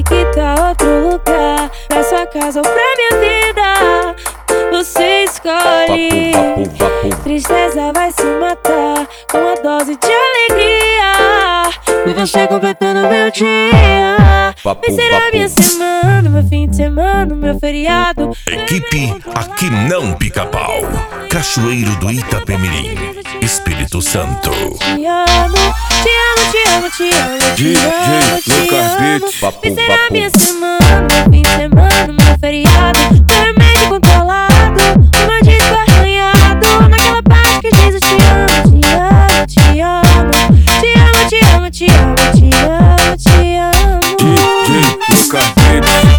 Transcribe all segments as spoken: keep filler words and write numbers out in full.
E que tal outro lugar? Pra sua casa ou pra minha vida? Você escolhe. Tristeza vai se matar com uma dose de alegria. E você completando meu dia. Vai ser a minha semana, meu fim de semana, meu feriado. Equipe Aqui Não Pica-Pau, Cachoeiro do Itapemirim, Espírito Santo. Te amo, te amo, te amo, te amo, te amo, te amo. Vai ser a minha semana, meu fim de semana, meu feriado. Meu remédio controlado, o meu disco arranhado. Naquela parte que diz eu te amo, te amo, te amo. Te amo, te amo, te amo, te amo, te amo. D J Lucas Beats.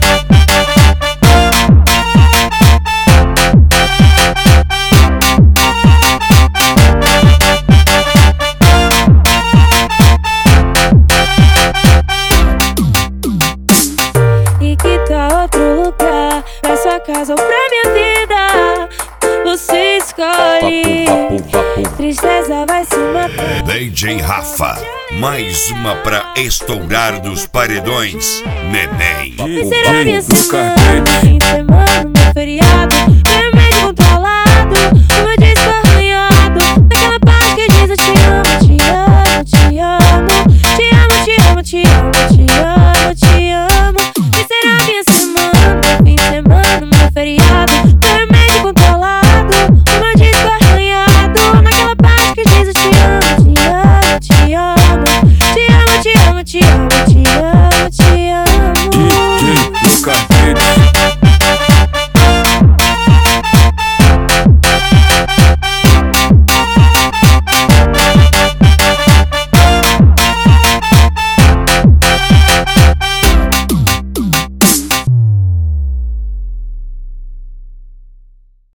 E que tal outro lugar? Pra sua casa ou pra minha vida? Você escolhe. Tristeza vai se matar. D J Rafa, mais uma pra estourar dos paredões, neném. Vai ser a minha semana, meu fim de semana, meu feriado. Meu remédio controlado, o meu disco